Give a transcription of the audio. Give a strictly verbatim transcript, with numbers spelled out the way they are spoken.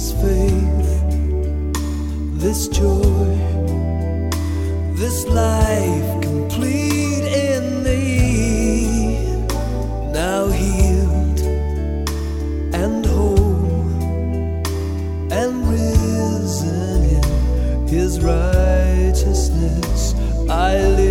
this faith, this joy, this life complete in me, now healed and whole and risen in His righteousness. I live